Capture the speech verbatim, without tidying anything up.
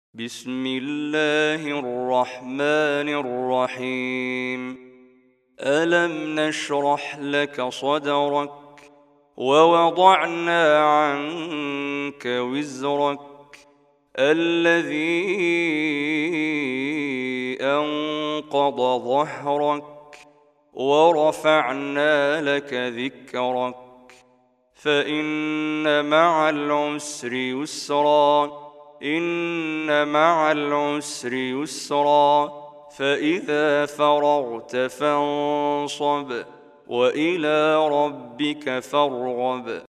بسم الله الرحمن الرحيم. ألم نشرح لك صدرك ووضعنا عنك وزرك الذي أنقض ظهرك ورفعنا لك ذكرك فإن مع العسر يسرا إن مع العسر يسرا فإذا فرغت فانصب وإلى ربك فارغب.